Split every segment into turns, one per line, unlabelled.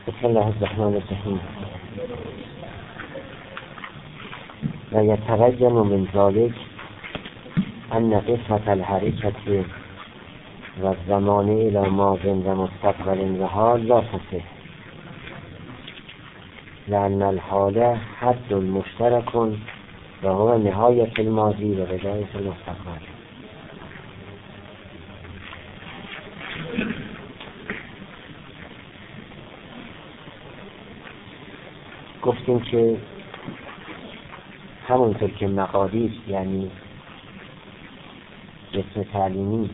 بسم الله الرحمن الرحیم. و یتبین من ذلک ان قسمة الحرکة و الزمان الی ماض و مستقبل و حال لا تصح، لأن الحال حد مشترک و هو نهایت الماضی و بدایت المستقبل. گفتیم که همونطور که مقادیر یعنی جسم تعلیمی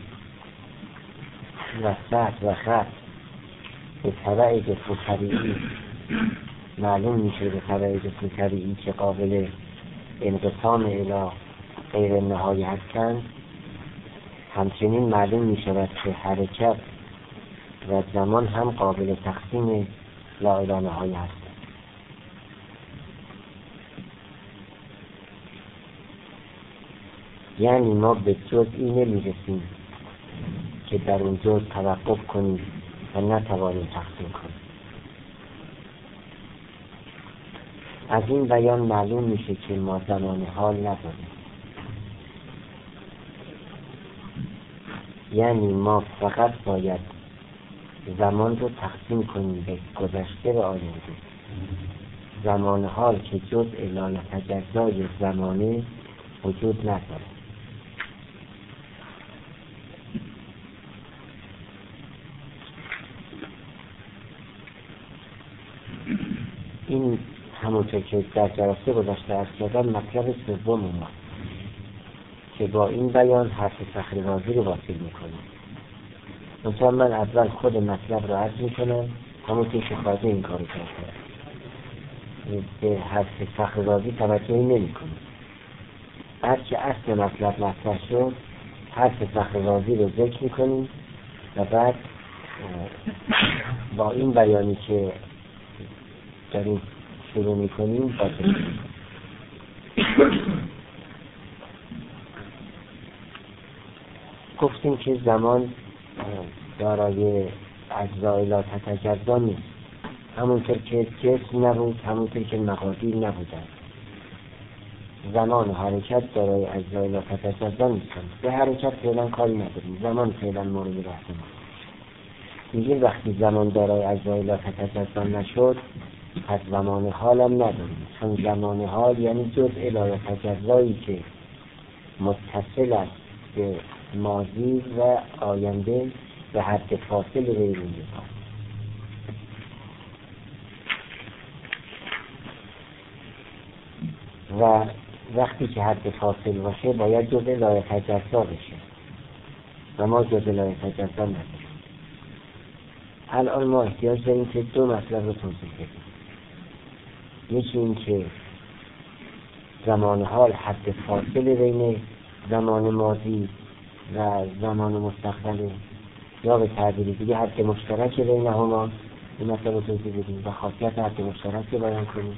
و سطح و خط به تبع جسم طبیعی معلوم میشه، به تبع جسم طبیعی که قابل انقسام الی غیر نهایی هستند، همچنین معلوم میشود که حرکت و زمان هم قابل تقسیم لا الی نهایی هستند. یعنی ما به جزئی نمیرسیم که در اون جزء توقف کنیم و نتوانیم تقسیم کنیم. از این بیان معلوم میشه که ما زمان حال نداریم. یعنی ما فقط باید زمان رو تقسیم کنیم به گذشته و آینده. زمان حال که جزء لا یتجزای زمانه وجود نداره. این همونطور که در جلسه گذشته عرض کردم مطلب سوم ما که با این بیان حرف فخر رازی رو واصل میکنیم. منطقه من اول خود مطلب رو عرض میکنم، همونطور که خواهده این کارو کرده به حرف فخر رازی توجهی نمی کنیم. هرچه اصل مطلب مطرح شد حرف فخر رازی رو ذکر میکنیم و بعد با این بیانی که داریم شروع میکنیم باید گفتیم که زمان دارای اجزای لا تتجزا نیست. همونطور که جسم نبود، همونطور که مقادیر نبودن، زمان و حرکت دارای اجزای لا تتجزا نیستن. به حرکت فعلا کاری نداریم، زمان فعلا مورد بحث ما. میگیم وقتی زمان دارای اجزای لا تتجزا نشد پس زمان حال هم نداریم، چون زمان حال یعنی جزء لا یتجزایی که متصل است به ماضی و آینده به حد فاصل غیر انتها. و وقتی که حد فاصل باشه باید جزء لا یتجزا بشه و ما جزء لا یتجزا نداریم. الان ما احتیاج داریم که دو مطلب رو توضیح بدیم. یکی این که زمان حال حد فاصل بین زمان ماضی و زمان مستقبل، یا به تعبیر دیگه حد مشترک بینهما. این مطلب رو توضیح بدیم و خاصیت حد مشترک رو بیان کنیم.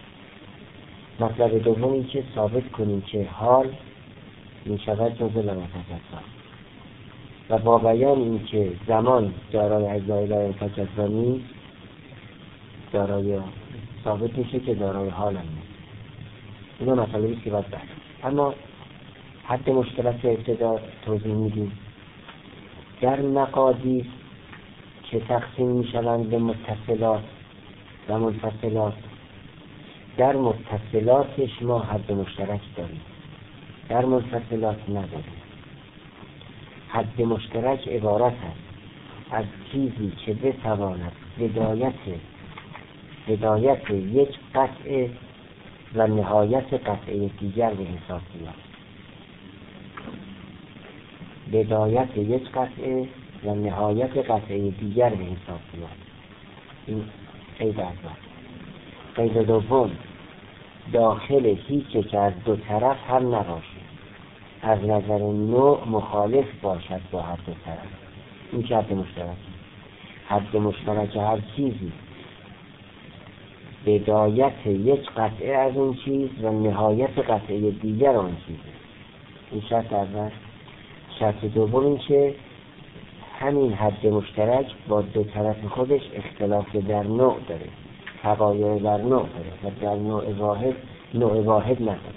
مطلب دوم این که ثابت کنیم که حال می شود جزء لا یتجزا و با بیان این که زمان دارای اجزای لا یتجزا نیست، دارای ثابت میشه که دارای حال هم نیست. اینا مطالبی که باید بحث. اما حد مشترک ابتدا توضیح میدیم. در مقادیر که تقسیم میشوند به متصلات و منفصلات، در متصلاتش ما حد مشترک داریم، در منفصلات نداریم. حد مشترک عبارت است از چیزی که بتواند بدایت یک قطعه و نهایت قطعه دیگر به حساب بیاد. بدایت یک قطعه و نهایت قطعه دیگر به حساب بیاد. این قید اول. قید دوم، داخل هیچ که از دو طرف هم نباشه، از نظر نوع مخالف باشد با هر دو طرف. این که حد مشترک. حد مشترک هر چیزی بدایت یک قطعه از اون چیز و نهایت قطعه دیگر آن چیزه. این شرط اول. شرط دوم این که همین حد مشترک با دو طرف خودش اختلاف در نوع داره، تغایر در نوع داره و در نوع واحد نداره.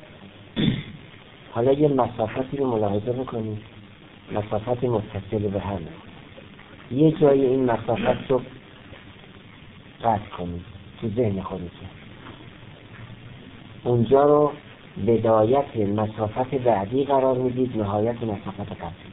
حالا یه مسافتی رو ملاحظه بکنید، مسافت متصل به هم. یه جای این مسافت رو قطع کنید تو ذهن خودتون، اونجا رو بدایت مسافت بعدی قرار میدید، نهایت مسافت قبلی.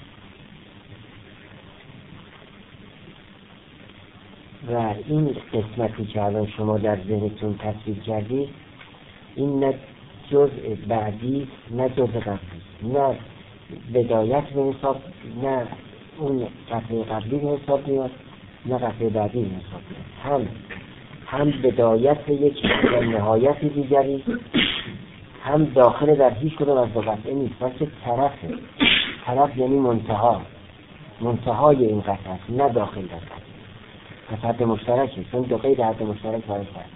و این قسمتی که الان شما در ذهنتون تصویر کردید، این نه جزء بعدی نه جزء قبلی، نه بدایت به حساب، نه اون قطعه قبلی به حساب میاد، نه قطعه بعدی به حساب میاد. هم بدایت یک نهایت دیگری، هم داخل در هیچ کدوم از دو قطعه نیست، بلکه طرف یعنی منتهای این قطعه است، نه داخل در قطعه. پس حد مشترکی، چون دو قید حد مشترک باید کرد.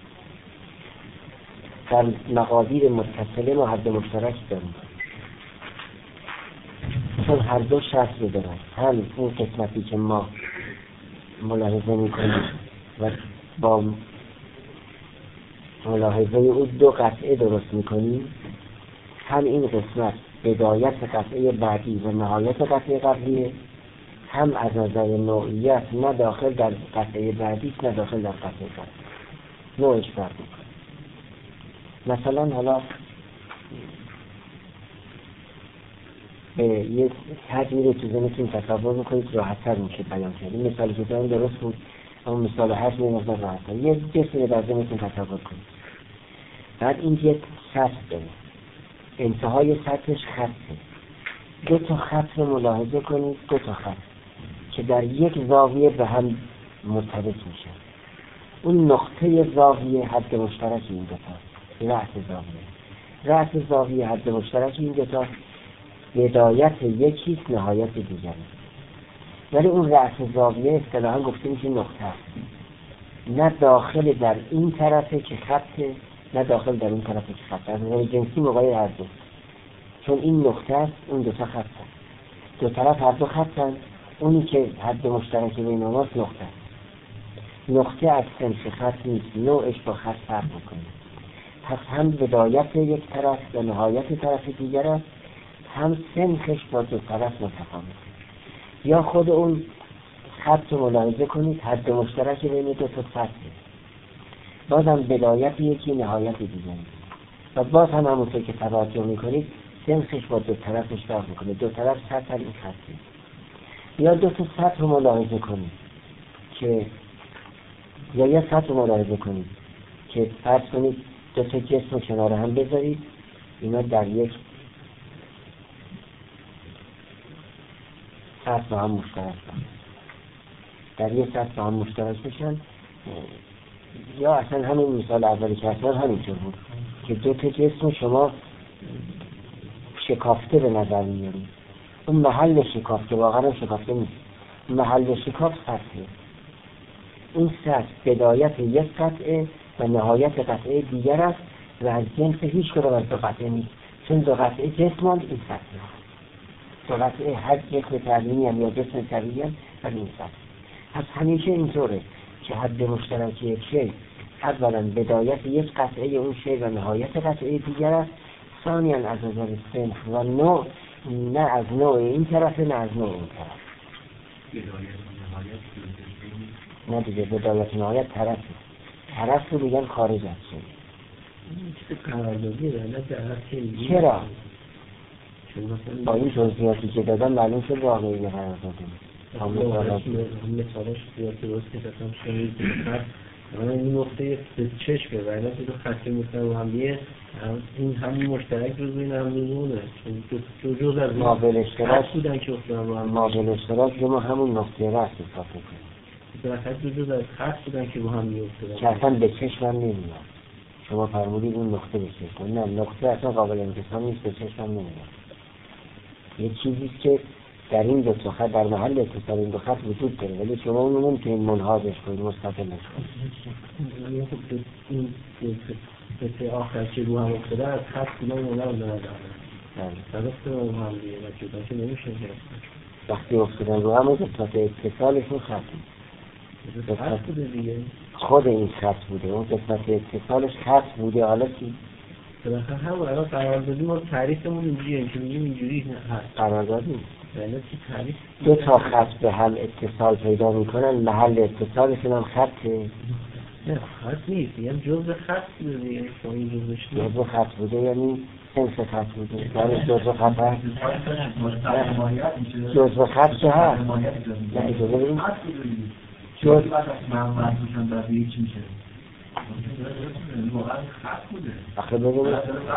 در مقادیر متصله ما حد مشترک داریم، چون هر دو شرط رو دارن. هم اون قسمتی که ما ملاحظه میکنیم و با ملاحظه او دو قطعه درست میکنیم، هم این قسمت بدایت قطعه بعدی و نهایت قطعه قبلیه، هم از نظر نوعیت نه داخل در قطعه بعدی نه داخل در قطعه قبلی، نوعش فرق میکنه. مثلا حالا به یه تجمیل تو ذهنتون تصور میکنید راحت‌تر میشه بیان کرد. این مثالی که دارم درست بود، اما مثال هست یه مقدار راحت‌تر. یه جسمی در ذهنتون تصور کنید، بعد این یک سطح داره، انتهای سطحش خطه. دو تا خط رو ملاحظه کنید، دو تا خط که در یک زاویه به هم مرتبط میشن. اون نقطه زاویه حد مشترک این دو تا، رأس زاویه حد مشترک این دو تا، بدایت یکیست نهایت دیگری. ولی اون رأس زاویه اصطلاحاً گفته میشه نقطه است، نه داخل در این طرفه که خطه، نه داخل در این طرفه که خطه. از نظر جنسی مقایل هر دو، چون این نقطه است، اون دو تا خط است، دو طرف هر دو خط است. اونی که حد مشترک بین اوناست نقطه است. نقطه از صنف خط نیست، نوعش با خط فرق میکنه. پس هم بدایت یک طرف و نهایت طرف دیگر است، هم صنفش با دو طرف متفاوته. یا خود اون خط رو ملاحظه کنید، حد مشترک بین دو تا سطحه، بازم بدایت یکی نهایت دیگری، و باز هم همونطور که توجه میکنید صنفش با دو طرفش فرق میکنه، دو طرف سطح این خطی. یا دو تا سطح رو ملاحظه کنید که یه سطح رو ملاحظه کنید که فرض کنید دو تا جسم رو کنار هم بذارید، اینا در یک سطح با هم مشترک باشن، در یک سطح با هم مشترک بشن. یا اصلا همین مثال اولی که اصلا همینطور بود که دو تا جسم شما شکافته به نظر میارید، اون محل شکافته واقعا شکافته نیست، محل شکاف سطحه. این سطح بدایت یک قطعه و نهایت قطعه دیگر است و از جنس هیچ کدام از دو قطعه نیست، چون دو قطعه جسمان این سطحه، دو قطعه هر جسم تعلیمی هم یا جسم طبیعی هم از این سطح. پس همیشه اینطوره که حد مشترک یک شی اولا بدایت یک قطعه اون شی و نهایت قطعه دیگر است، ثانیاً از نظر صنف و نوع نه از نوع این طرف نه از نوع این طرف. نه دیگه بدایت نهایت طرف رو دیگر خارج از شی. چرا؟ با این توضیحاتی که دادم معلوم شد واقعی قراردادی
مثالش زیاد درست که دادم شنید این نقطه چشمه و اینا که دو خطی مطمئن هم دیگه این همین مشترک رو بین هم نمونه، چون دو جز از
مابل اشتراک
بودن که افتادن با هم.
مابل اشتراک رو ما همون نقطه رأس حساب کنیم،
بالاخره دو جز از خط بودن که با هم میافتادن
که اصلا به چشم هم نمیاد. شما فرمودید اون نقطه به چشم، نه نقطه اصلا قابل انتقال نیست، به چشم هم نمیاد. یه چیزیست که در این دو خط در محل اتصال این دو خط وجود داره، ولی شما اون رو نمیتونید منحازش کنید، مستقلش کنید.
این به آخر که رو هم افتاده از خط بودن اونا رو دارن درسته با هم دیگه و جدا که نمیشه گرفت.
وقتی افتادن رو هم قسمت اتصالشون خط بود.
خط بوده دیگه.
خود این خط بوده، اون قسمت اتصالش خط بوده. حالا چی؟
بالاخره همون الان قراردادی ما تعریفمون اینجوریه که میگیم اینجوری هست.
قرارداد نیست.
یعنی چی تعریف؟
دو تا خط به هم اتصال پیدا میکنن، محل اتصالشون هم خطه.
نه خط نیست، یعنی جزء خط بوده دیگه. شما این جزءش نیست.
جزء خط بوده یعنی سنس خط بوده. یعنی جزء خط هست. جزء خط چه هست؟ نه اجازه بریم. جزء آخه ببینید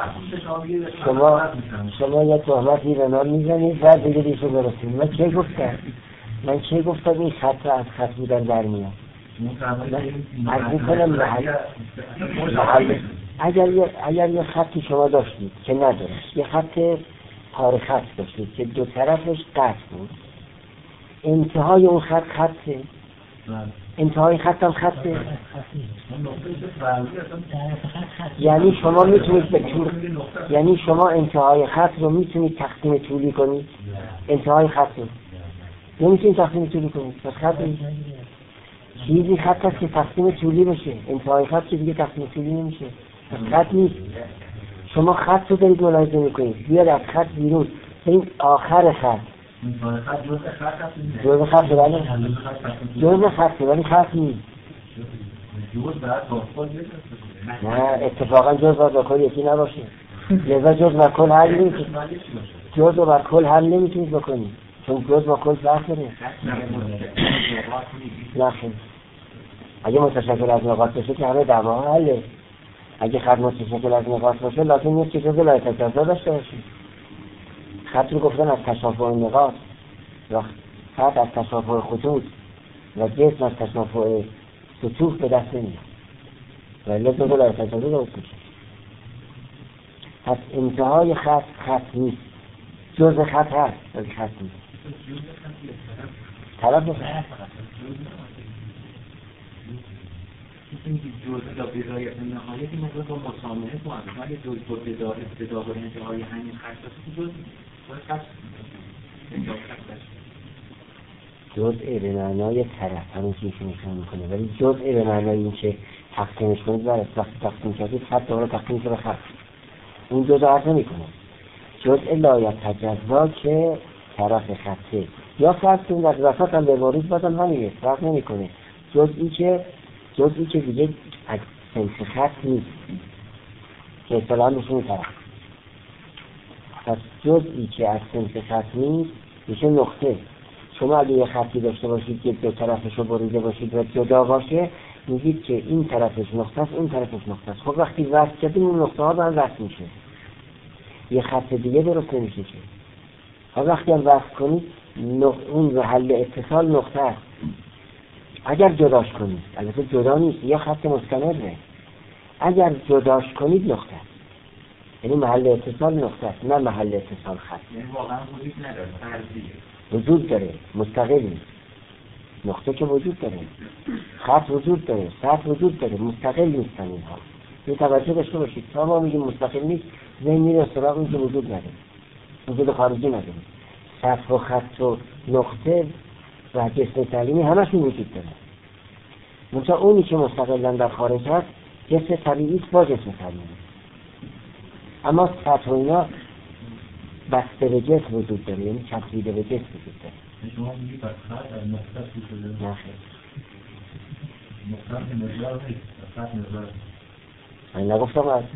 شما یه تهمتی به من میزنید بعد دیگه دیشو برسید. من چه گفتم این خط از خط بودن در میاد. از میکنم محل اگر یه خطی شما داشتید که نداشت، یه خط پاره خط داشتید که دو طرفش قطع بود، انتهای اون خط خطه، انتهای خط هم خطه. یعنی شما میتونید به طول، یعنی شما انتهای خط رو میتونید تقسیم طولی کنید. انتهای خط رو نمیتونید تقسیم طولی کنید. پس خط چیزی خط هست که تقسیم طولی بشه، انتهای خط که دیگه تقسیم طولی نمیشه. پس خط نیست. شما خط رو دارید ملاحظه میکنید، بیاد از خط بیرون، این آخر خط جزء خط ولی جزء خط ولی خط نیست. نه اتفاقا جزء با کل یکی نباشه. لذا جزء با کل حل نمیتونید، جزء با کل حل نمیتونید بکنید چون جزء با کل فرق داره. نه اگه متشکل از نقاط باشه که همه دعوا حله. اگه خط متشکل از نقاط باشه لازم نیست که جزء لایه تجزا داشته باشه. خط رو گفتن از تشافع نقاط و خط از تشافع خطوط و جسم از تشافع سطوح به دست نمیاد و لازم جزء لایه تجزا درست میشه. پس انتهای خط نیست، جزء خط هست ولی خط نیست. طرف
این جزء را برای نهایت این موضوع با مسامحه تو اگه جزء با ابتدا و انتهای همین خط است
جزء به معنای طرف همون چیزی که نشون میکنه، ولی جزء به معنای این که تقسیمش کنید و وقتی تقسیم کردید خط دوباره تقسیم شده خط، اون جزء عرض نمیکنه. جزء لا تجزا که طرف خطه یا فرض کنید از وسط هم به وارد بازم همینه، فرق نمیکنه. جزئی که دیگه از سنس خط نیست که اصطلاحاً میشه طرف. پس جزئی که از سنس خط نیست میشه نقطه. شما اگه یه خطی داشته باشید که دو طرفش رو بریده باشید و جدا باشه، میگید که این طرفش نقطه است اون طرفش نقطه است. خب وقتی وصل کردیم اون نقطه ها هم وصل میشه، یه خط دیگه درست نمیشه که. حالا وقتی هم وصل کنید اون محل اتصال نقطه است. اگر جداش کنید، البته جدا نیست، یه خط مستمره، اگر جداش کنید نقطه است، یعنی محل اتصال نقطه است نه محل اتصال خط.
یعنی واقعا وجود نداره، فرضیه
وجود داره، مستقل نیست. نقطه که وجود داره، خط وجود داره، سطح وجود داره، مستقل نیستن اینها. یه توجه داشته باشید تا ما میگیم مستقل نیست ذهن میره سراغ این که وجود نداره، وجود خارجی نداره. سطح و خط و نقطه و جسم تعلیمی همشون وجود داره. منتها اونی که مستقلن در خارج هست جسم طبیعی است با جسم تعلیمی. اما سطح و اینا بسته به جسم وجود داره، یعنی چسبیده به جسم وجود داره.
شما میگید از خط از نقطه وجود داره؟
نه خیر.
نقطه نظر نیست، خط نظر.
من نگفتم از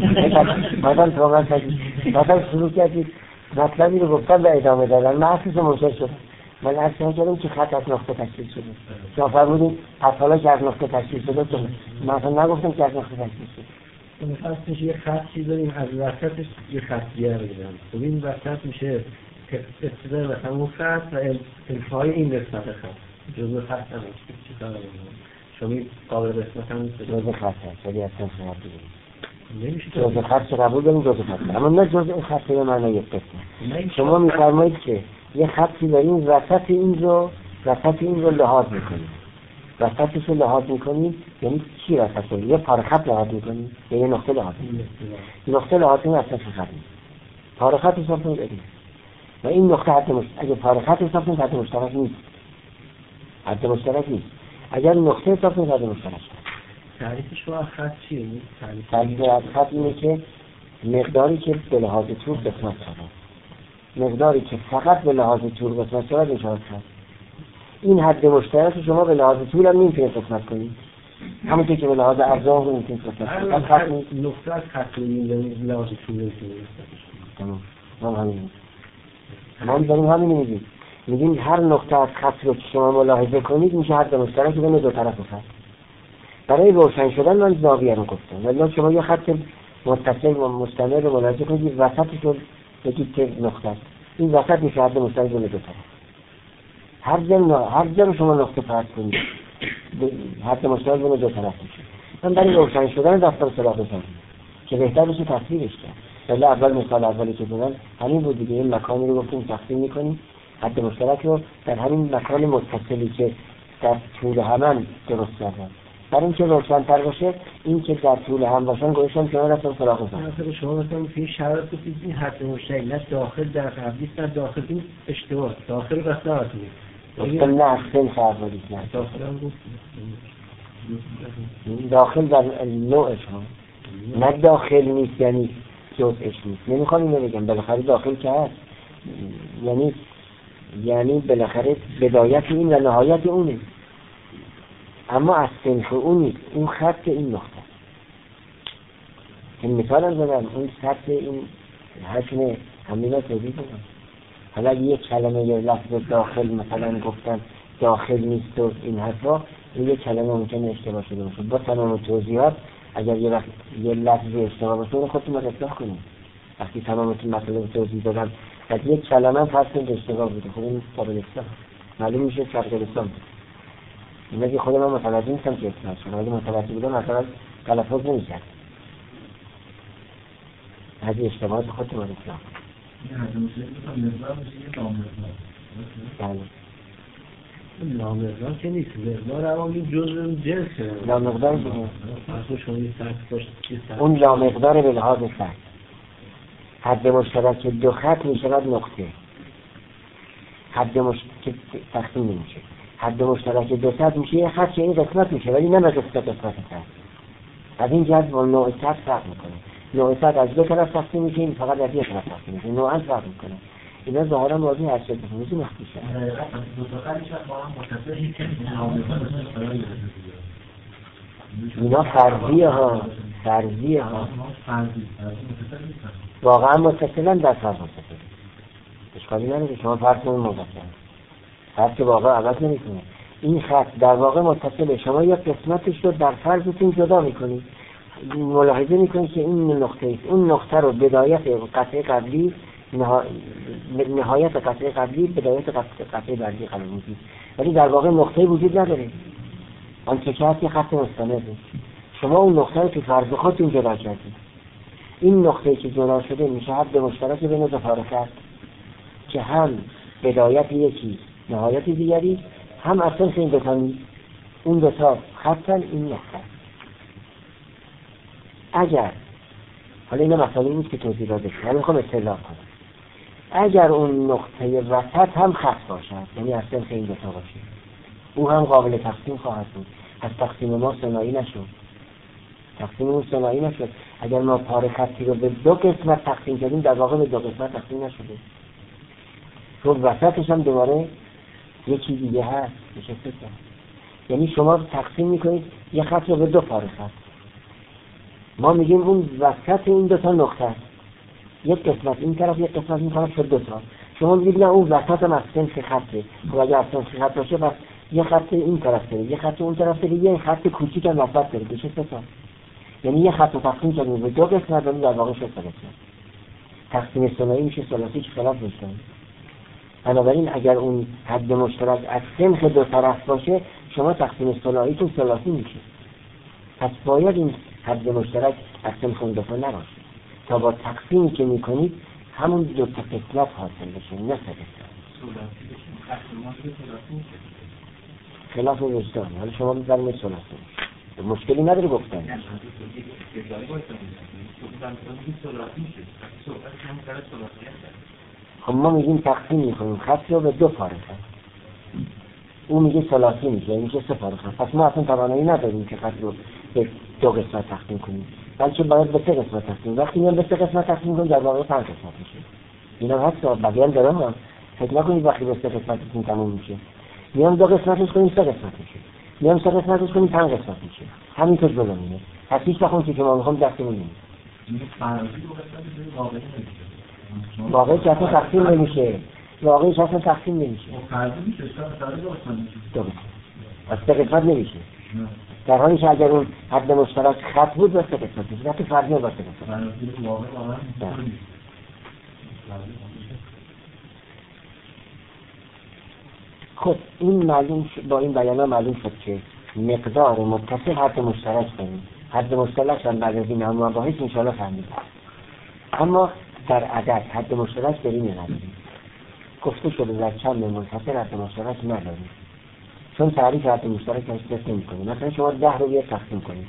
مثلا شروع کردید مطلبی رو گفتم به ادامه دادن، من اصلیش منشر شد. من اصلا کردم که خط از نقطه تشکیل شده. شما فرمودید پس حالا که از نقطه تشکیل شده تو من اصلا نگفتم که از نقطه تشکیل شده.
مثلا یه خطی داریم از وسطش یه خط دیگه بگیرم. خب این وسط میشه ابتدای مثلا اون خط و انتهای این قسمت خط. جزء خط هم چی کار می‌کنه؟ شما قابل قسمت هم
جزء خط هست ولی اصلا خط دیگه
نمیشه.
جزء خط چه قبول داریم جزء خط. اما نه جزء خط به معنای قسمت. شما می‌فرمایید که یه خطی داریم وسط این رو لحاظ می‌کنیم. وسطش رو لحاظ می‌کنیم یعنی چی وسط رو؟ یه پاره خط لحاظ می‌کنیم یا یه نقطه لحاظ می‌کنیم. نقطه لحاظ می‌کنیم وسط خط نیست. پاره خط حساب کنید. و این نقطه اگه پاره خط حساب کنید حد مشترک نیست. حد مشترک نیست. اگر نقطه حساب کنید حد مشترک است.
تعریف شما خط چیه؟
تعریف خط اینه که مقداری که به لحاظ طول قسمت شود، مقداری که فقط به لحاظ طول قسمت شود میشه خط. این حد مشترک شما به لحاظ طول هم نمیتونید قسمت کنید، همونطور که به لحاظ ارزاق نمیتونید قسمت کنید.
نقطه از خط میگیم لحاظ طول نمیتونید.
تمام. ما داریم همین میگیم هر نقطه از خط رو که شما ملاحظه کنید میشه حد مشترک بین دو طرف خط. برای روشن شدن من زاویه رو گفتم، ولی شما یه خط متصل و مستمر رو ملاحظه کنید وسطش رو بگید که نقطه است، این وسط میشه حد مشترک بین دو طرف. هر جا رو شما نقطه فرض کنید حد مشترک بین دو طرف میشه. من برای روشن شدن دفتر سراغ بزنم که بهتر بشه تصویرش کرد. ولی اول مثال اولی که دادم همین بود دیگه، این مکانی رو گفتیم تقسیم میکنیم حد مشترک رو در همین مکان متصلی که در طول هم درست کردن. برای اینکه روشن‌تر باشه این که در طول هم باشن گوشم کنار رفتم سراغ بزنم.
مثلا شما مثلا توی شرایط گفتید این حد مشترک نه داخل در قبلی است نه داخل، این اشتباه داخل بس نهاتونید
گفتم نه اصلا فرق دارید نه
داخل هم گفتید
داخل در نوعش هم نه داخل نیست یعنی جزءش نیست. نمیخوام اینو بگم بالاخره داخل که هست، یعنی بالاخره بدایت این و نهایت اونه، اما از سنخ اون نیست. اون خط این نقطه این مثال هم زدم، اون خط این حجم همین رو توضیح دادم. حالا یک کلمه یا لفظ داخل مثلا گفتن داخل نیست و این حرفا، این یک کلمه ممکنه اشتباه شده باشه. با تمام توضیحات اگر یه لفظ اشتباه باشه رو خودتون اصلاح کنید. وقتی تمامتون مطلب توضیح دادم بعد یک کلمه فرض کنید اشتباه بوده، خب این قابل اصلاح معلوم میشه که قابل اصلاح بوده. اینا که خود من متوجه نیستم که اصلاح شد، اگه متوجه بودم مثلا تلفظ نمی‌کرد. از اشتباهات خودتون اصلاح کنید. بله.
نامقدار که نیست، مقدار اما این جزء جنسه.
لامقدار دیگه.
اصلا شما این سطح باشه.
اون لامقدار به لحاظ سطح. حد مشترک دو خط میشود نقطه. حد مشترک تقسیم نمیشه. حد مشترک دو خط میشه یه خط که این قسمت میشه ولی نه قسمت خط. از این جهت با نوع خط فرق میکنه. نوع خط از دو طرف تقسیم میشه، این فقط از یک طرف تقسیم میشه. نوعاً فرق میکنه. اینا ظاهرا واضح هست که خصوصی مخفی شد. اینا فرضیه ها واقعا متصلن در فرض متصل. اشکالی نداره شما فرض کنید متصل. فرض که واقعا عوض نمیکنه. این خط در واقع متصله، شما یک قسمتش رو در فرضتون جدا میکنید. ملاحظه میکنید که این نقطه است. اون نقطه رو بدایت قطعه قبلی نهایت قطعه قبلی بدایت قطعه بعدی قرار میدید، ولی در واقع نقطه وجود نداره. آنچه که هست یه خط مستمره. شما اون نقطه رو تو فرض خودتون جدا کردید. این نقطه که جدا شده میشه حد مشترک بین دو طرف که هم بدایت یکی نهایت دیگری، هم اصلا این دو تا نیست. اون دو تا خطن این نقطه. اگر حالا اینا مسئله نیست که توضیح داده شد، من میخوام اصطلاح کنم. اگر اون نقطه وسط هم خط باشد، یعنی اصلا این دو تا باشه، او هم قابل تقسیم خواهد بود. از تقسیم ما ثنایی نشد. تقسیم اون ثنایی نشد. اگر ما پاره خطی رو به دو قسمت تقسیم کردیم در واقع به دو قسمت تقسیم نشده. تو وسطش هم دوباره یکی دیگه هست میشه سه تا. یعنی شما تقسیم میکنید یه خط رو به دو پاره خط. ما میگیم اون وسط این دو تا نقطه است. یک قسمت این طرف یک قسمت این طرف شد دو تا. شما میگید نه اون وسط هم از سنخ خطه. خب اگه از سنخ خط باشه پس یه خط این طرف داره، یه خط اون طرف داره، یه خط کوچیک هم وسط داره، بشه سه تا. یعنی یه خط رو تقسیم کردیم به دو قسمت ولی در واقع شد قسمت. تقسیم ثنایی میشه ثلاثی که خلاف میشه. بنابراین اگر اون حد مشترک از سنخ دو طرف باشه شما تقسیم ثنایی تو ثلاثی میشه. پس باید این حد مشترک از سنخ اون دو تا نباشه تا با تقسیمی که میکنید همون دو تا قسمت حاصل بشه، نه سه قسمت. خلاف وجدان. حالا شما می‌ذارید ثلاثی مشکلی نداره گفتن. خب ما میگیم تقسیم میکنیم خط رو به 2 پاره خط، او میگه ثلاثی میشه، میشه 3 پاره خط. پس ما اصلا توانایی نداریم که خط رو به 2 قسمت تقسیم کنیم، بلکه باید به 3 قسمت تقسیم. وقتی میام به 3 قسمت تقسیم کنیم در واقع 5 قسمت میشه. اینا هست بقیه هم دارم ها. فکر نکنید وقتی به 3 قسمت تموم میشه. میام 2 قسمتش کنیم 3 قسمت میشه. میام 3 قسمتش کنیم 5 قسمت میشه. همینطور جلو میره. پس هیچ وقت که ما میخوام دستمون نمیاد. واقعی که اصلا تقسیم نمیشه. واقعیش اصلا تقسیم نمیشه. از 3 قسمت نمیشه. در حالی که اگر اون حد مشترک خط بود به 3 قسمت میشه. وقتی فرضی با 3 قسمت. خب این معلوم با این بیانا معلوم شد که مقدار متصل حد مشترک داریم. حد مشترک هم بعد از این هم مباحث انشاءالله فهمیدیم. اما در عدد حد مشترک داریم یا نداریم؟ گفته شده در چند منفصل حد مشترک نداریم، چون تعریف حد مشترک هست نمی کنیم. مثلا شما 10 رو بیاد تقسیم کنیم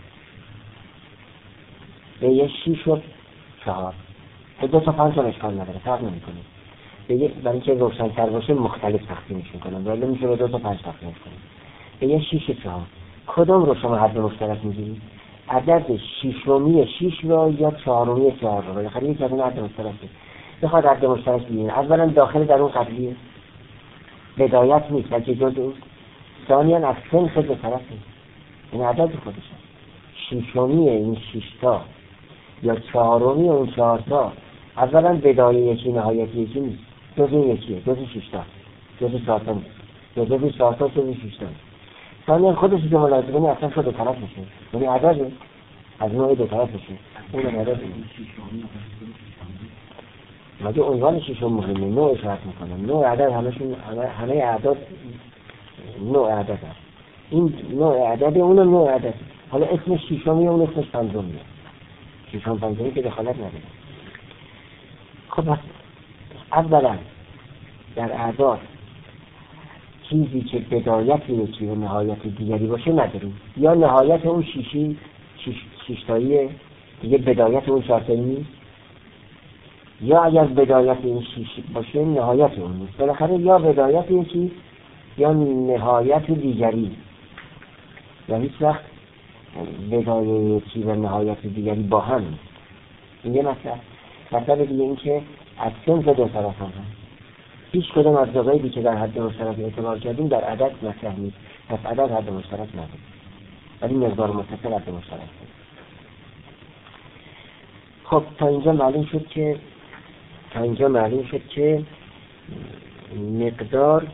به یه 6 و 4 به 2 تا 5 اشکال نداره، فرق نمی کنیم. به یک برای اینکه روشن‌تر باشه مختلف تقسیمش می‌کنم، ولی میشه به 2 تا 5 تقسیم کنیم. به یه 6 و 4 کدوم رو شما حد مشترک می‌گیرید؟ عدد ششمی 6 رو یا چهارمی 4 رو؟ بالاخره یک از اون حد مشترکه. بخواد حد مشترک بگیرید، اولا داخل در اون قضیه بدایت نیست بلکه جزء اوست. ثانیاً از سنخ دو طرفه، این عدد خودشه. ششمی این 6 تا یا چهارمی اون 4 تا اولا بدایه یکی نهایت یکی نیست، جزء یکیه، جزء 6 تا، جزء 4 تا نیست، جزء 4 تا جزء 6 تا. ثانیاً خودش که ملاحظه کنی اصلا خود دو طرف میشه، یعنی عدد از نوع دو طرف میشه. اون عدد مگه عنوان ششم مهمه، نوعش فرق میکنه. نوع عدد همه اعداد نوع عدد هست. این نوع عدد اون نوع عدد. حالا اسمش ششمی اون اسمش پنجمیه. ششم پنجمی که دخالت نداره. خب اولا در اعداد چیزی که بدایت یکی و نهایت دیگری باشه نداریم. یا نهایت اون شیشتاییه دیگه بدایت اون 4 تایی نیست، یا اگر بدایت این 6 باشه نهایت اون نیست. بالاخره یا بدایت یکی یا نهایت دیگری، یا هیچ وقت بدایت یکی و نهایت دیگری با هم نیست. این یه مطلب دیگه این که از سنف دو طرف هم هیچ کدام از دقایقی که در حد مشترک اعتبار کردیم در عدد مطرح نیست. پس عدد حد مشترک نداره، ولی مقدار متصل حد مشترک داره. خب تا اینجا معلوم شد که مقدار،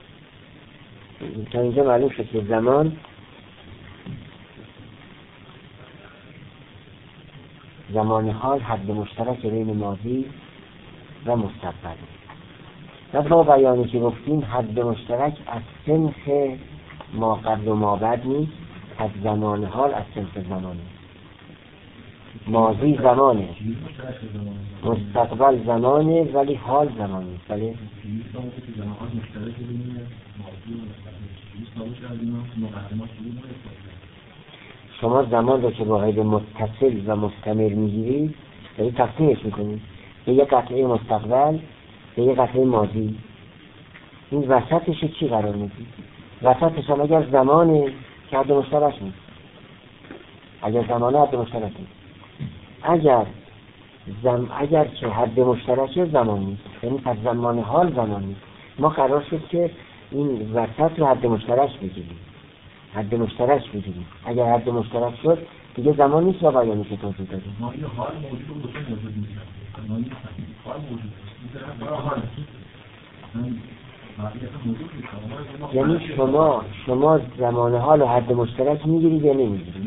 تا اینجا معلوم شد که زمان حال حد مشترک بین ماضی و مستقبل. و با بیانی که گفتیم حد مشترک از سنخ ما قبل و ما بعد نیست، از زمان حال از سنخ زمانه. ماضی زمانه، مستقبل زمانه، ولی حال زمانه. بله شما زمان رو که با واحد متصل و مستمر میگیرید دارید تقسیمش میکنید به یک قطعه مستقبل به یک قطعه ماضی. این وسطش چی قرار میدید؟ وسطش هم اگر زمانه که حد مشترک نیست، اگر زمانه حد مشترک نیست، اگر که حد مشترک زمان نیست، یعنی پس زمان حال زمان نیست. ما قرار شد که این وسط رو حد مشترک بگیریم. اگر حد مشترک شد دیگه زمان نیست و بیانی که توضیح دادیم.
ما این حال موجود باشه موجود نیست. حال موجود نیست.
یعنی شما زمان حال و حد مشترک میگیرید یا نمیگیرید؟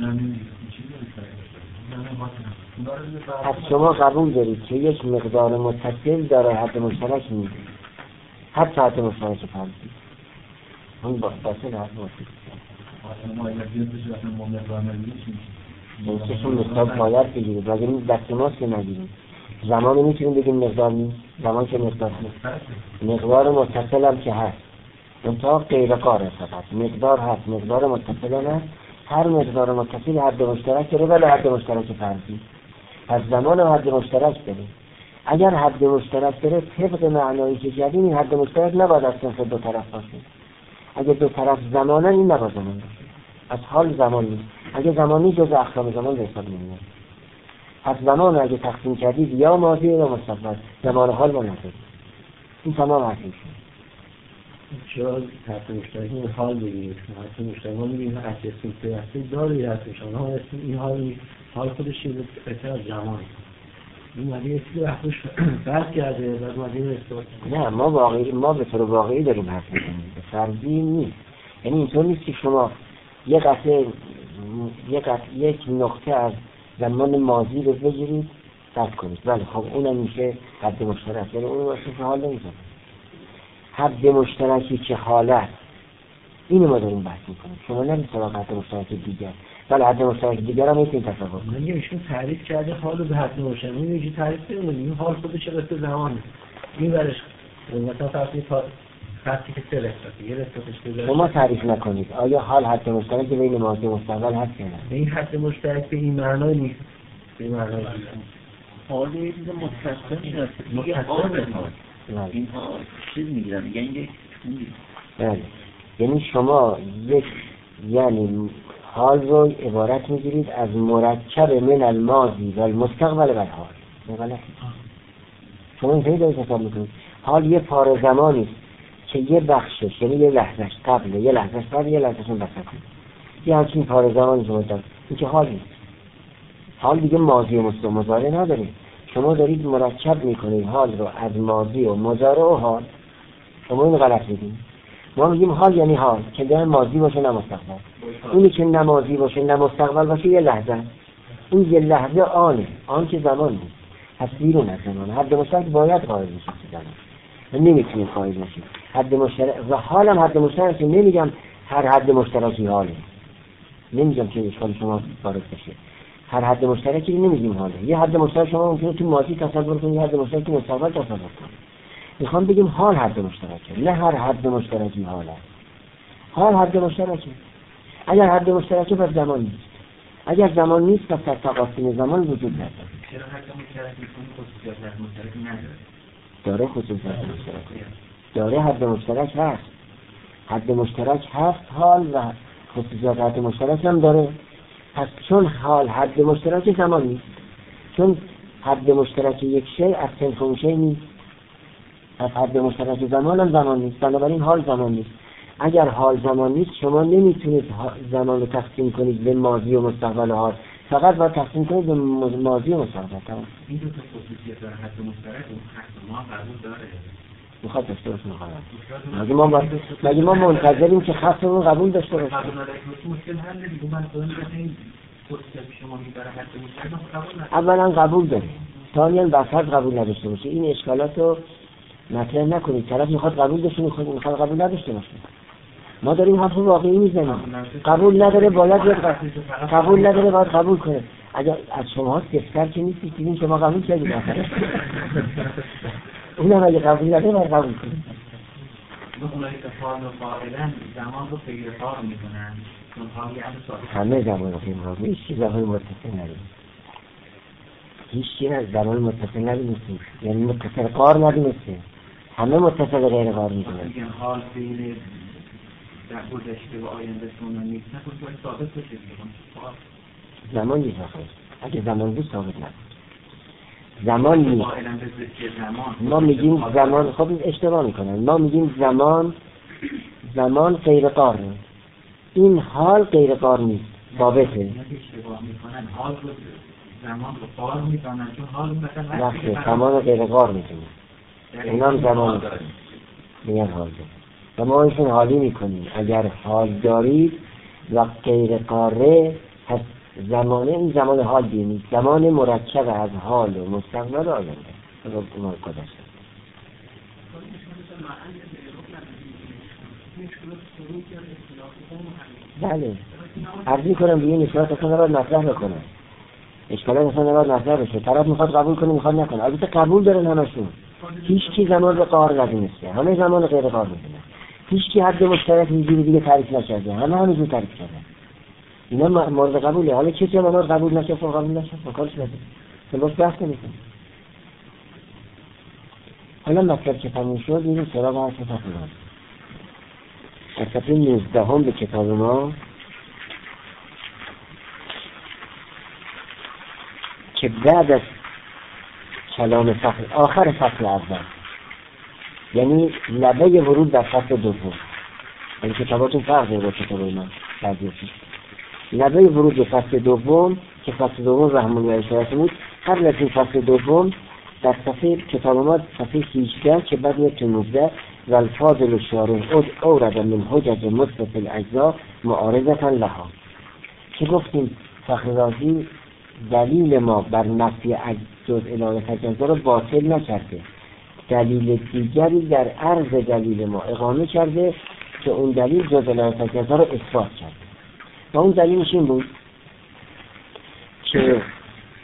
پس شما قبول دارید که یک مقدار متصل داره حد مشترک نیست، حتی حد مشترک فرضی اون باطل حد مشترک.
ما اگر بیاد بشه اصلا ما مقدار نمیگیریم،
چشون مقدار باید بگیرید، ولی این دست ماست که نگیرید. زمان میتونیم بگیم مقدار نیست، زمان که مقدار نیست. مقدار متصل هم که هست، منتها غیر قاره فقط مقدار هست، مقدار متصل هم هست. هر مقدار متصل حد مشترک داره، ولی حد مشترک فرضی. از زمان و حد مشترک داره. اگر حد مشترک داره طبق معنایی که کردیم این حد مشترک نباید از صنف دو طرف باشه. اگر دو طرف زمانن این نباید زمان باشه. از حال زمان نیست. اگر زمانی جز اقسام زمان به حساب نمیاد. از زمان اگه تقسیم کردید یا ماضی یا مستقبل، زمان حال ما نداریم. این تمام حرفش.
چرا حد مشترک این حال بگیرید؟ حد مشترک ما میگیم اصل سوپر اصل داره حدشون ها اسم این حال خودش یه بهتر از زمان. این ولی اصلی وقتش بحث کرده بعد ولی استفاده.
نه ما به طور واقعی داریم حرف می‌زنیم. به فرضی نیست. یعنی اینطور نیست که شما یک نقطه از زمان ماضی رو بگیرید درک کنید. بله خب اونم میشه حد مشترک. یعنی اون واسه حال نمیشه. حد مشترکی که حالت اینو ما داریم بحث میکنیم. شما نرید سراغ حد مشترک دیگر. بله حد مشترک دیگر هم میتونید تصور کنید.
میگه ایشون تعریف کرده حال رو به حد مشترک. میگه تعریف نمی‌کنه. این حال خودش قصه زمانه. این ورش مثلا تعریف خاصی که سلکت یه رسالتش بذارید.
شما تعریف نکنید. آیا حال حد مشترک بین ماضی و مستقبل هست یا نه؟
این حد مشترک به این معنای نیست. به این معنای
حال یه چیز متصل شده. میگه حال اینها چیز میگیرن میگن یک
بله. یعنی شما یعنی حال رو عبارت میگیرید از مرکب من الماضی و المستقبل و الحال. این غلطه. شما اینطوری دارید حساب میکنید. حال یه پاره زمانی که یه بخشش یعنی یه لحظهش قبل یه لحظهش بعد یه لحظهش بسته کنید. یه همچین پاره زمانی شما دارید. این که حال نیست. حال دیگه ماضی و مضارع نداره. شما دارید مرکب میکنید حال رو از ماضی و مضارع و حال. شما این غلط میگید. ما میگیم حال یعنی حال که نه ماضی باشه نه مستقبل. اونی که نه ماضی باشه نه مستقبل باشه یه لحظه. اون یه لحظه آن که زمان نیست. پس بیرون از زمان. حد مشترک باید قائل بشه که زمان. نمیتونید قائل بشید. حد مشترک و حالم حد مشترک نمیگم هر حد مشترکی حاله. نمیگم که اشکال شما وارد بشه. هر حد مشترکی نمیگیم حاله. یه حد مشترک شما ممکنه تو ماضی تصور کنید، یه حد مشترک تو مستقبل تصور کنید. میخوام بگیم حال حد مشترکه، نه هر حد مشترکی حاله. حال حد مشترکه. اگر حد مشترکه پس زمان نیست. اگر زمان نیست پس تقاسیم زمان وجود نداره.
چرا حد مشترک می‌کنه خصوصیات مشترک نداره؟
داره خصوصیات مشترک. داره حد مشترک هست. حد مشترک هست حال و خصوصیات حد مشترک هم داره. پس چون حال حد مشترک زمان نیست. چون حد مشترک یک شی از صنف اون شی نیست. پس حد مشترک زمان هم زمان نیست. بنابراین حال زمان نیست. اگر حال زمان نیست شما نمیتونید زمان رو تقسیم کنید به ماضی و مستقبل و حال. فقط باید تقسیم کنید به ماضی و مستقبل.
این دو تا خصوصیت داره حد مشترک و حد ما قبول داره.
میخواد داشته باشه میخواد. مگه ما منتظریم که خاصمون قبول داشته باشه.
مشکل حل نمیشه. من این خصوصیت شما میبره حد مشترک
اولا قبول داره. ثانیاً بحث قبول نداشته باشه. این اشکالاتو مطرح نکنید. طرف میخواد قبول داشته میخواد قبول نداشته باشه. ما داریم حرف واقعی میزنیم. قبول نداره باید قبول نداره باید قبول کنه. اگر از شما دفتر که نیستید دیدین شما قبول کردید آخرش. اونم اگه قبول نداره باید قبول کنه.
اونایی که فعال و فاعلا زمان رو غیر فاعل میکنن.
همه زمان رو غیر فاعل. هیچ چیز زمان متصل نداره. هیچ چیز از زمان متصل نداره. یعنی متصل قار نداره. همه متصل غیر قار میکنن.
میگن حال بین در گذشته و آینده شما نیست. نه باید ثابت بشه.
زمان نیست آخه. اگه زمان بود ثابت نبود. زمان نیست. ما میگیم زمان خب اشتباه میکنن. ما میگیم زمان غیر قار. این حال غیر قار نیست. ثابته.
اشتباه میکنن. حال رو زمان رو قار میکنن چون حال مثلا
وقتی زمان غیر قار میکنن. اینام زمان میگن حال دارید و ما ایشون حالی میکنیم. اگر حال دارید و غیر قاره پس زمانه این زمان حال بینید. زمان مرکب از حال و مستقبل و آینده ما گذشته. بله عرض میکنم دیگه این اشکالات اصلا نباید مطرح بکنم. اشکالات اصلا نباید مطرح بشه. طرف میخواد قبول کنه میخواد نکنه. البته قبول دارن همشون. هیچ کی زمان رو قار ندونسته. همه زمان غیر قار میدونن. هیچ کی حد مشترک اینجوری دیگه تعریف نکرده. همه همینجور تعریف کردن. اینا مورد قبوله. حالا کسی هم قبول نشه قبول نشه. کارش نداره. باش بحث نمی‌کنه. حالا مطلب که تموم شد میریم سراغ حرف فخررازی. از صفحه 19 به کتاب ما که بعد از کلام فصل آخر فصل اول، یعنی لبه ورود در فصل دوم، یعنی کتاباتون فرق داره با کتابای من بعضیشون، لبه ورود به فصل دوم که فصل دوم رحمانی اشاره بود. قبل از این فصل دوم در صفحه کتاب ما صفحه 18 که بعد میاد تو 19 و الفاظل الشارع اورد من حجج مصرف الاجزاء معارضتا لها، که گفتیم فخررازی دلیل ما بر نفی جزء الهی تجزا رو باطل نکرده، دلیل دیگری در عرض دلیل ما اقامه کرده که اون دلیل جزء الهی تجزا رو اثبات کرده. و اون دلیلش این بود که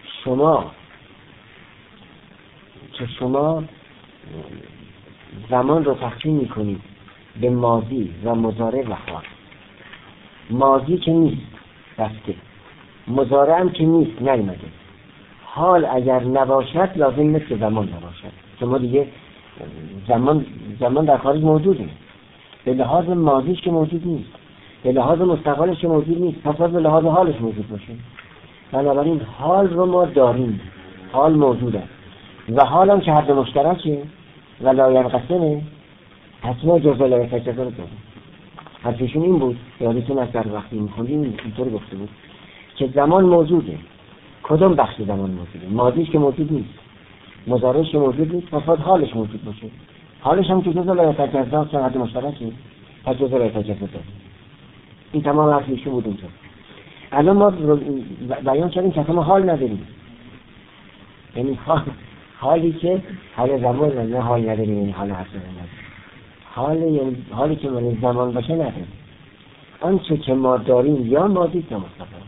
شما زمان رو تقسیم میکنید به ماضی و مضارع و حال. ماضی که نیست رفته، مضارع هم که نیست نیامده، حال اگر نباشد لازم نیست که زمان نباشد. شما دیگه زمان در خارج موجوده، به لحاظ ماضیش که موجود نیست، به لحاظ مستقبلش که موجود نیست، پس به لحاظ حالش موجود باشه. بنابراین حال رو ما داریم، حال موجوده و حال هم که حد مشترکه و لا ینقسمه، حتما جزء لا تجزا رو داریم. حرفشون این بود، یادتون از در وقتی میخوندیم اینطور گفته بود که زمان موجوده. کدوم بخش زمان موجوده؟ ماضیش که موجود نیست، مضارعش که موجود نیست، پس حالش موجود باشه. حالش هم که جزء لا تجزا است، حد مشترکه، پس جزء لا تجزا داریم. این تمام حرفشون بود اونجا. الان ما بیان کردیم که ما حال نداریم، یعنی حالی که حال زمان نه حال نداریم، یعنی حال حسن نداریم. یعنی حالی که من زمان باشه نداریم. آنچه که ما داریم یا ماضی یا مستقبل.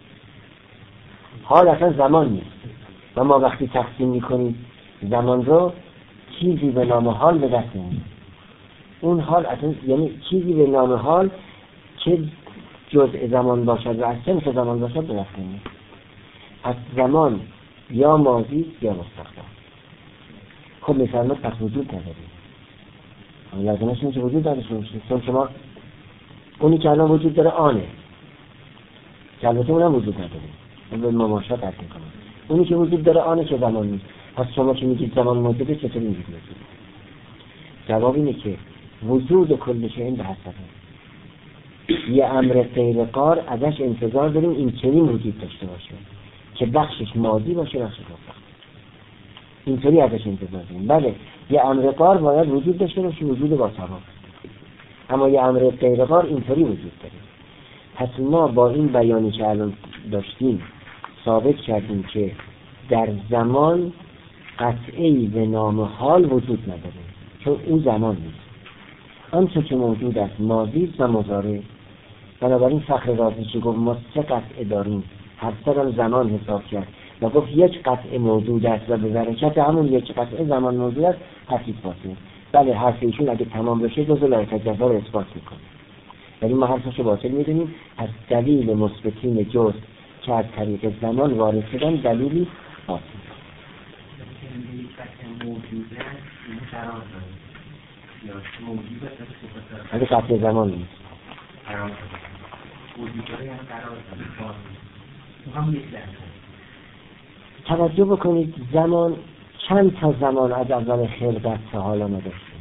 حال اصلا زمان نیست و ما وقتی تقسیم میکنیم زمان رو چیزی به نام حال به دست میاریم. اون حال اصلا یعنی چیزی به نام حال که جزء زمان باشد و از صنف زمان باشد به دست میاریم. از زمان یا ماضی یا مستقبل. خب میفرماد پس وجود نداریم. لازمش اینه که وجود داشته باشه. چون شما اونی که الان وجود داره آنه، که البته اونم وجود نداره، اون به مماشات درک میکنه. اونی که وجود داره آنه که زمان نیست. پس شما که میگید زمان موجوده چطوری میگید موجود؟ جواب اینه که وجود کل شیء به حسبه. یه امر غیر قار ازش انتظار داریم این چنین وجود داشته باشه که بخشش ماضی باشه بخشش مستقبل. اینطوری ازش انتظار داریم. بله یه امر قار باید وجود داشته باشه، وجود با ثبات. اما یه امر غیر قار اینطوری وجود داره. پس ما با این بیانی که الان داشتیم ثابت کردیم که در زمان قطعی به نام حال وجود نداره، چون اون زمان نیست. آنچه که موجود است ماضی و مضارع. بنابراین فخررازی که گفت ما 3 قطعه داریم، هر 3 زمان حساب کرد و گفت یک قطعه موجود است و به برکت همون یک قطعه زمان موجود است، حرفی باطله. بله حرف ایشون اگه تمام بشه جزء لا تجزا رو اثبات میکنه، ولی ما حرفش رو باطل میدونیم. از دلیل مثبتین جزء که از طریق زمان وارد شدن دلیلی باطل. اگه قطعه زمان نیست توجه بکنید، زمان چند تا زمان از اول خلقت تا حالا نداشته.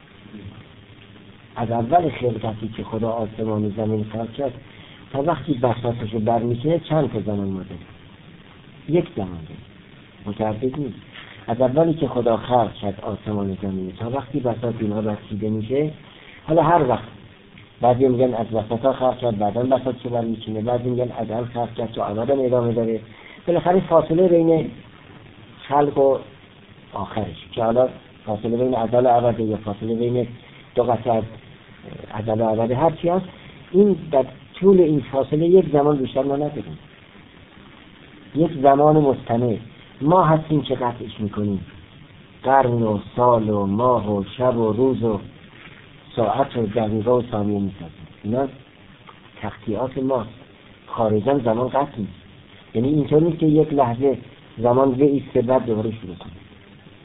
از اول خلقتی که خدا آسمان و زمین خلق کرد تا وقتی بساطش رو برمی‌کنه چند تا زمان ما داریم؟ یک زمان داریم، متعدد نیست. از اولی که خدا خلق کرد آسمان و زمین تا وقتی بساط اینها بسیده میشه، حالا هر وقت بعضی میگن از وسطا خلق کرد بعداً بساط شو برمی‌کنه، بعضی میگن از اول خلق کرد تا ابدا ادامه داره. بالاخره فاصله بین خلق و آخرش که حالا فاصله بین ازل و ابد یا فاصله بین دو قطعه از ازل و ابد هر چی هست، این در طول این فاصله یک زمان بیشتر ما نداریم، یک زمان مستمر. ما هستیم که قطعش میکنیم، قرن و سال و ماه و شب و روز و ساعت و دقیقه و ثانیه میسازیم. اینا تقطیعات ماست، خارجاً زمان قطع نیست. یعنی اینطور نیست که یک لحظه زمان به ایسته بعد دوباره شروع کنیم.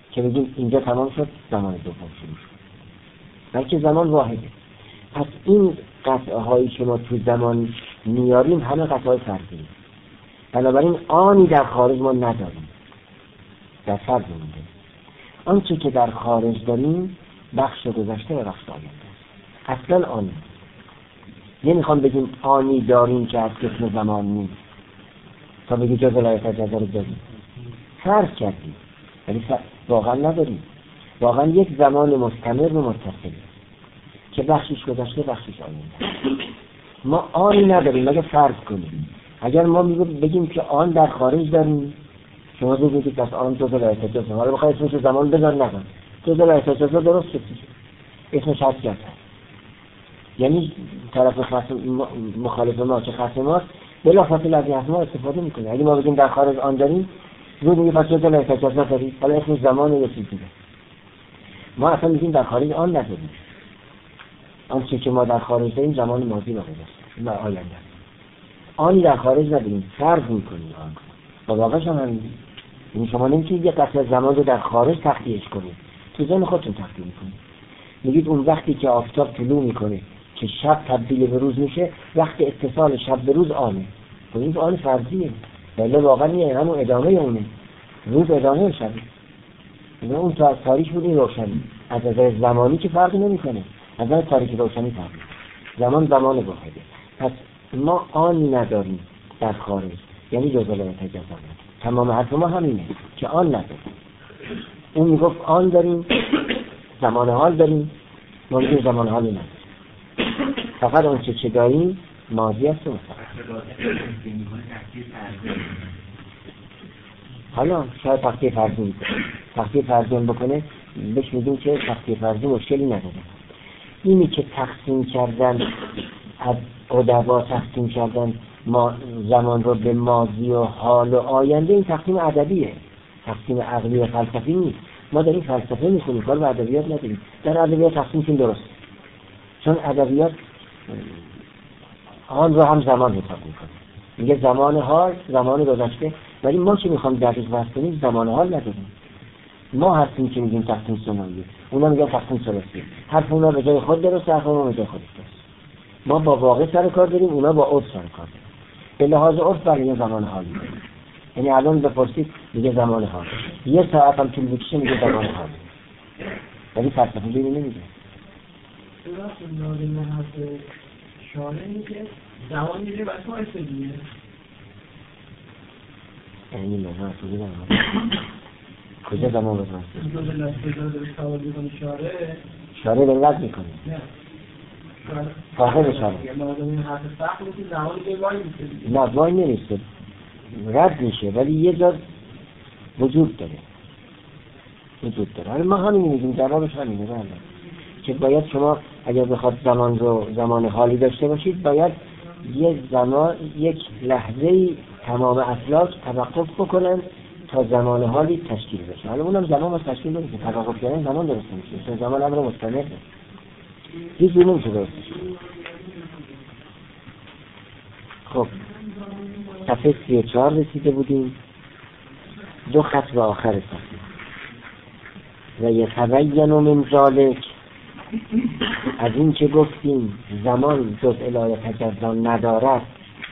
که بگیم اینجا تمام شد زمان دوم شروع شد، بلکه زمان واحده. پس این قطعه هایی که ما تو زمان میاریم همه قطعه های فردیه، بنابراین آنی در خارج ما نداریم، در فرد مونده. آنچه که در خارج داریم بخش گذشته و بخش آینده است، اصلا آنی نمیخوام بگیم آنی داریم که از قسم زمان نیست تا بگی جز لایق اجازه رو داریم، فرض کردیم ولی واقعا نداریم. واقعا یک زمان مستمر و متصل که بخشش گذشته بخشش آینده. ما آنی نداریم مگه فرض کنیم. اگر ما بگیم که آن در خارج داریم، شما بگید پس آن جز لایق اجازه، حالا بخواه اسمش زمان بذار نگم، جز لایق اجازه درست شد، اسمش هست کرد. یعنی طرف مخالف ما که خصم ماست بلافاصله از این ما استفاده میکنه. اگه ما بگیم در خارج آن داریم، زود میگه پس جز لایق اجازه داریم، حالا اسمش زمان یا چیز دیگه. ما اصلا میگیم در خارج آن نداریم. آنچه که ما در خارج داریم زمان ماضی و گذشته و آینده. آنی در خارج نداریم، فرض میکنیم آن. با واقعش هم همین. یعنی شما نمیتونید یک قطعه زمان رو در خارج تخلیهش کنید، تو ذهن خودتون تخلیه میکنید. میگید اون وقتی که آفتاب طلوع میکنه که شب تبدیل به روز میشه، وقت اتصال شب به روز آنه. این آن فرضیه، ولی واقعا نیه، همون ادامه اونه. روز ادامه شبه. یعنی اون تو از تاریخ بود این روشنی. از نظر زمانی که فرقی نمیکنه، از نظر تاریخ روشنی فرقی. زمان واحده. پس ما آن نداریم در خارج، یعنی جز لایق اجازه. تمام حرف ما همینه که آن نداریم. اون میگفت آن داریم، زمان حال داریم، ما میگیم زمان حالی نداریم. فقط اون چه داریم ماضی است و حالا شاید تخته فرضی میکنه، تخته فرضی هم بکنه بهش میگیم که تخته فرضی مشکلی نداره. اینی که تقسیم کردن از ادبا تقسیم کردن ما زمان رو به ماضی و حال و آینده، این تقسیم ادبیه، تقسیم عقلی و فلسفی نیست. ما داریم فلسفه میخونیم، کار به ادبیات نداریم. در ادبیات تقسیم کنیم درست، چون ادبیات آن رو هم زمان حساب میکنه، میگه زمان حال زمان گذشته. ولی ما که میخوام دقیق بحث کنیم زمان حال نداریم. ما هستیم که میگیم تقسیم ثنائیه، اونا میگن تقسیم ثلاثی. حرف اونا به جای خود درسته، حرف اونا به جای خودش درست. ما با واقع سر کار داریم، اونا با عرف سر کار داریم. به لحاظ عرف برای زمان حالی داریم. یعنی الان بپرسید میگه زمان حال، یه ساعت هم طول بکشه میگه زمان حال، ولی فلسفه دیگه نمیگه.
درست نادین حرف شانه میگه زمان میگه بس ما استدیه.
یعنی لحاظ دیگه کجا زمان بزنست؟ شاره به رد میکنه، صاحب شاره نه وای نمیسته، رد میشه، ولی یه جا وجود داره. حالا ما همین میگیم، جوابش همینه که باید شما اگر بخواد زمان حالی داشته باشید، باید یک لحظه تمام افلاک توقف بکنن تا زمان حالی تشکیل بشه. حالا اونم زمان از تشکیل نمیشه، توقف کردن زمان درست نمیشه، چون زمان امر مستمره، هیچ جور نمیشه درست بشه. خب صفحه 34 رسیده بودیم، 2 خط به آخر صفحه. و یتبین من ذالک، از این که گفتیم زمان جز الایه تجزا ندارد،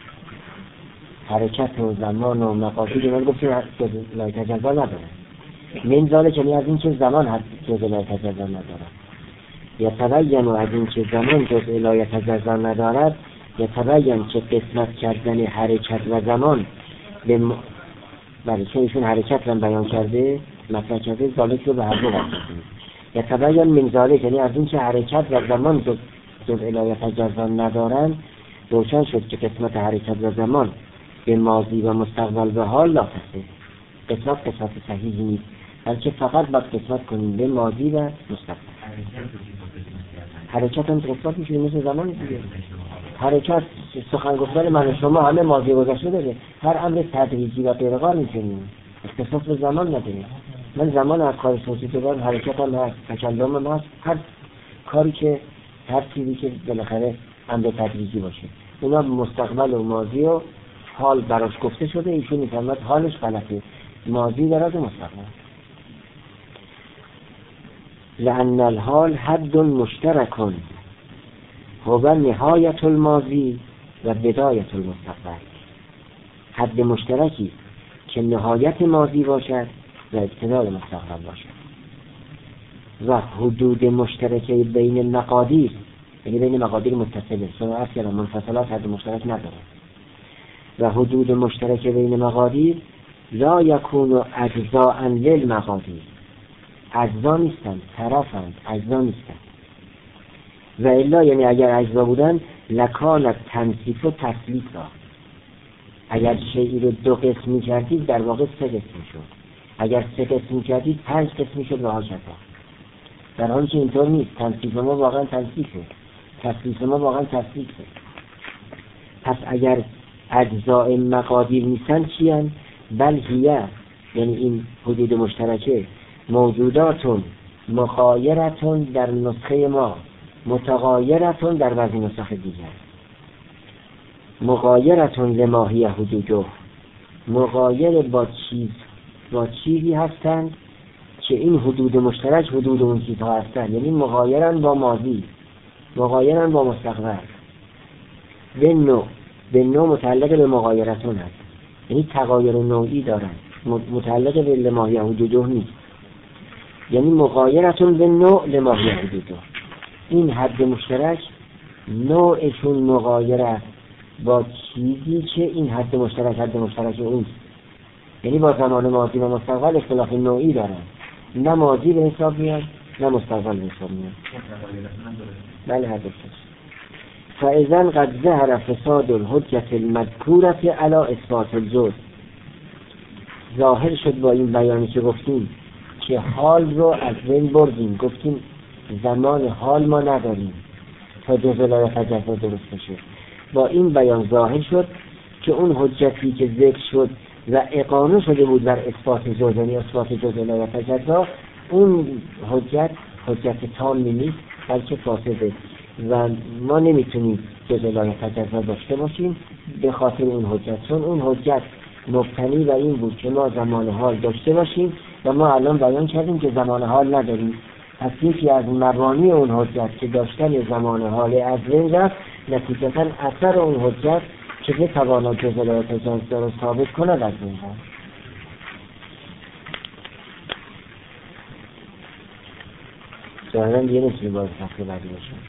حرکت و زمان و مقاصد من گفتیم جز الایه تجزا ندارد. من ذالک یعنی از این که زمان هست جز الایه تجزا ندارد. یتبین از این که زمان جز الایه تجزا ندارد، یتبین که قسمت کردن حرکت و زمان به بله چون ایشون حرکت رو بیان کرده مطرح کرده، ذالک رو به هر دو وصل کنید. یتبین من ذالک یعنی از این که حرکت و زمان جز الایه تجزا ندارند، روشن شد که قسمت حرکت و زمان به ماضی و مستقبل و حال لا تصح. قسمت صحیحی نیست، بلکه فقط باید قسمت کنیم به ماضی و مستقبل. حرکت هم قسمت میشه مثل زمان دیگه. حرکت سخن گفتن من شما همه ماضی گذشته داره، هر امر تدریجی و غیرقار میکنیم، اختصاص به زمان نداره. من زمان از کار توصیف دارم، حرکت هم هست، تکلم هم هست، هر چیزی که بالاخره امر تدریجی باشه. اونا مستقبل و ماضی و حال براش گفته شده، ایشون میفهمد حالش غلطه، ماضی دارد و مستقبل. لأن الحال حد مشترک هو نهایت الماضی و بدایت المستقبل. حد مشترکی که نهایت ماضی باشد و ابتدای مستقبل باشد. و حدود مشترک بین المقادیر، یعنی بین مقادیر متصله، چون اصلا منفصلات حد مشترک نداره. و حدود مشترک بین مقادیر لا یکون اجزاء للمقادیر، اجزا نیستند، طرفند، اجزا نیستند. و الا یعنی اگر اجزا بودن لکان تنصیف و تسلیفا، اگر شیئی رو 2 قسم می‌کردید در واقع 3 قسم شد، اگر 3 قسم می‌کردید 5 قسم شد و هاشتا. در حالی که اینطور نیست. تنصیف ما واقعا تنصیفه، تسلیف ما واقعا تسلیفه. پس اگر اجزاء مقادیر نیستن چیان؟ بل هیه، یعنی این حدود مشترکه، موجوداتون مغایرتون در نسخه ما، متغایرتون در بعضی نسخه دیگر. مغایرتون لماهی حدوده، مغایر با چیزی هستند که این حدود مشترک حدود اون چیزها هستند، یعنی مغایرن با ماضی، مغایرن با مستقبل. به نوع متعلق به مغایرتون هست، یعنی تغایر نوعی دارن، متعلق به لماهی حدوده نیست. یعنی مغایرتون به نوع لماهی حدوده، این حد مشترک نوعشون مغایره با چیزی که این حد مشترک اونست. یعنی با زمان ماضی و مستقبل اختلاف نوعی دارن، نه ماضی به حساب میاد نه مستقبل به حساب میاد. بله حدث. فاذا قد ظهر فساد الحجة المذکورة علی اثبات الجزء، ظاهر شد با این بیانی که گفتیم که حال رو از بین بردیم، گفتیم زمان حال ما نداریم تا جزء لا یتجزا درست بشه. با این بیان ظاهر شد که اون حجتی که ذکر شد و اقامه شده بود بر اثبات جزء، یعنی اثبات جزء لا یتجزا، اون حجت تامی نیست بلکه فاسده و ما نمیتونیم جزء لا یتجزا داشته باشیم به خاطر اون حجت، چون اون حجت مبتنی بر این بود که ما زمان حال داشته باشیم و ما الان بیان کردیم که زمان حال نداریم. پس یکی از مبانی اون حجت که داشتن زمان حال از بین رفت، نتیجتا اثر اون حجت که بتواند جزء لا یتجزا را ثابت کند از بین رفت. ظاهراً دیگه نمیتونیم باید فصل بعدی باشیم.